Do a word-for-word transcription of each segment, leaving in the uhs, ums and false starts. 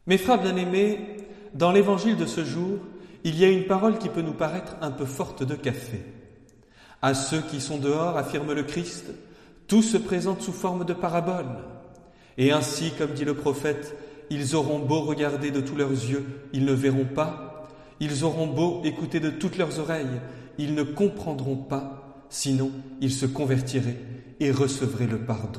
Mes frères bien-aimés, dans l'évangile de ce jour, il y a une parole qui peut nous paraître un peu forte de café. À ceux qui sont dehors, affirme le Christ, tout se présente sous forme de parabole. Et ainsi, comme dit le prophète, ils auront beau regarder de tous leurs yeux, ils ne verront pas. Ils auront beau écouter de toutes leurs oreilles, ils ne comprendront pas, sinon ils se convertiraient et recevraient le pardon.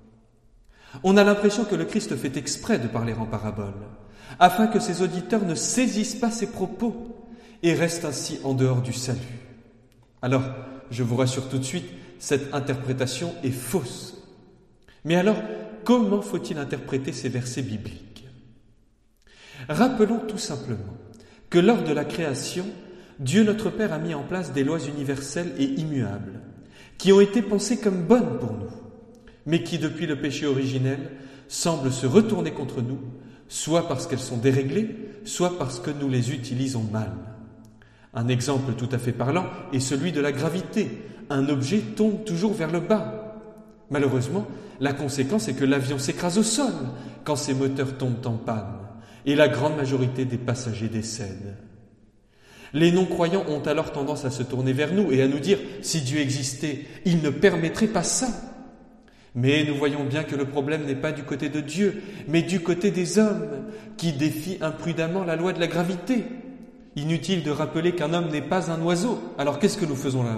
On a l'impression que le Christ fait exprès de parler en parabole, afin que ses auditeurs ne saisissent pas ses propos et restent ainsi en dehors du salut. Alors, je vous rassure tout de suite, cette interprétation est fausse. Mais alors, comment faut-il interpréter ces versets bibliques ? Rappelons tout simplement que lors de la création, Dieu notre Père a mis en place des lois universelles et immuables, qui ont été pensées comme bonnes pour nous, mais qui, depuis le péché originel, semblent se retourner contre nous, soit parce qu'elles sont déréglées, soit parce que nous les utilisons mal. Un exemple tout à fait parlant est celui de la gravité. Un objet tombe toujours vers le bas. Malheureusement, la conséquence est que l'avion s'écrase au sol quand ses moteurs tombent en panne, et la grande majorité des passagers décèdent. Les non-croyants ont alors tendance à se tourner vers nous et à nous dire « si Dieu existait, il ne permettrait pas ça ». Mais nous voyons bien que le problème n'est pas du côté de Dieu, mais du côté des hommes, qui défient imprudemment la loi de la gravité. Inutile de rappeler qu'un homme n'est pas un oiseau, alors qu'est-ce que nous faisons là-haut ?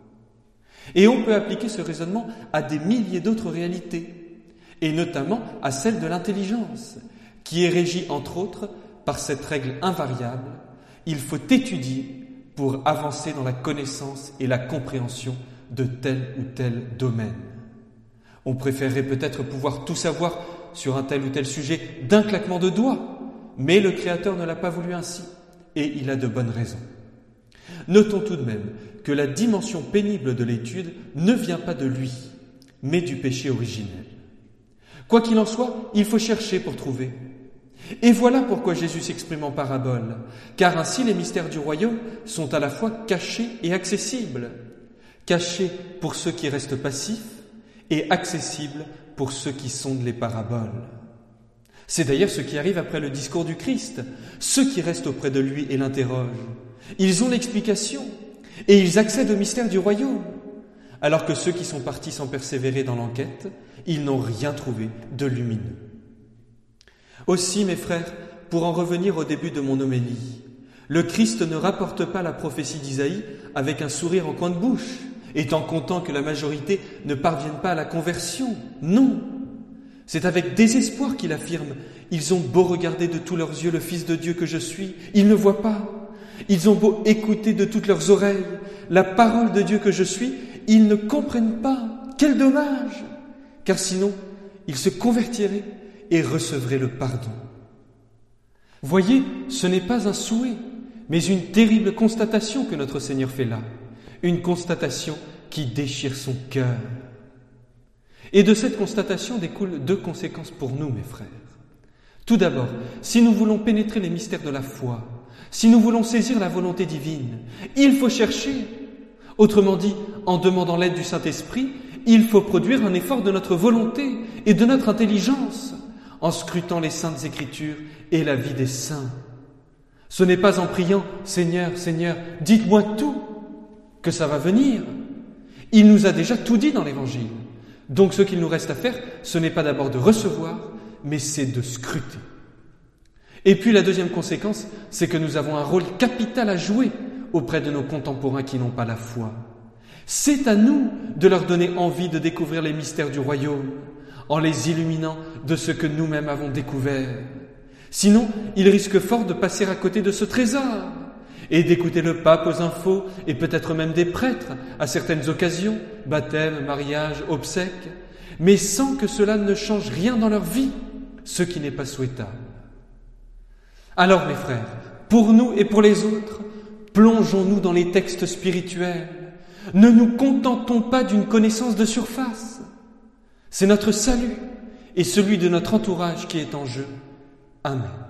Et on peut appliquer ce raisonnement à des milliers d'autres réalités, et notamment à celle de l'intelligence, qui est régie entre autres par cette règle invariable, il faut étudier pour avancer dans la connaissance et la compréhension de tel ou tel domaine. On préférerait peut-être pouvoir tout savoir sur un tel ou tel sujet d'un claquement de doigts, mais le Créateur ne l'a pas voulu ainsi, et il a de bonnes raisons. Notons tout de même que la dimension pénible de l'étude ne vient pas de lui, mais du péché originel. Quoi qu'il en soit, il faut chercher pour trouver. Et voilà pourquoi Jésus s'exprime en parabole, car ainsi les mystères du royaume sont à la fois cachés et accessibles. Cachés pour ceux qui restent passifs, et accessible pour ceux qui sondent les paraboles. C'est d'ailleurs ce qui arrive après le discours du Christ. Ceux qui restent auprès de lui et l'interrogent, ils ont l'explication et ils accèdent au mystère du royaume, alors que ceux qui sont partis sans persévérer dans l'enquête, ils n'ont rien trouvé de lumineux. Aussi, mes frères, pour en revenir au début de mon homélie, le Christ ne rapporte pas la prophétie d'Isaïe avec un sourire en coin de bouche, étant content que la majorité ne parvienne pas à la conversion. Non, c'est avec désespoir qu'il affirme « Ils ont beau regarder de tous leurs yeux le Fils de Dieu que je suis, ils ne voient pas. Ils ont beau écouter de toutes leurs oreilles la parole de Dieu que je suis, ils ne comprennent pas. Quel dommage! Car sinon, ils se convertiraient et recevraient le pardon. » Voyez, ce n'est pas un souhait, mais une terrible constatation que notre Seigneur fait là. Une constatation qui déchire son cœur. Et de cette constatation découlent deux conséquences pour nous, mes frères. Tout d'abord, si nous voulons pénétrer les mystères de la foi, si nous voulons saisir la volonté divine, il faut chercher. Autrement dit, en demandant l'aide du Saint-Esprit, il faut produire un effort de notre volonté et de notre intelligence, en scrutant les saintes Écritures et la vie des saints. Ce n'est pas en priant « Seigneur, Seigneur, dites-moi tout » que ça va venir. Il nous a déjà tout dit dans l'Évangile. Donc ce qu'il nous reste à faire, ce n'est pas d'abord de recevoir, mais c'est de scruter. Et puis la deuxième conséquence, c'est que nous avons un rôle capital à jouer auprès de nos contemporains qui n'ont pas la foi. C'est à nous de leur donner envie de découvrir les mystères du royaume, en les illuminant de ce que nous-mêmes avons découvert. Sinon, ils risquent fort de passer à côté de ce trésor, et d'écouter le pape aux infos, et peut-être même des prêtres à certaines occasions, baptême, mariage, obsèques, mais sans que cela ne change rien dans leur vie, ce qui n'est pas souhaitable. Alors mes frères, pour nous et pour les autres, plongeons-nous dans les textes spirituels, ne nous contentons pas d'une connaissance de surface. C'est notre salut et celui de notre entourage qui est en jeu. Amen.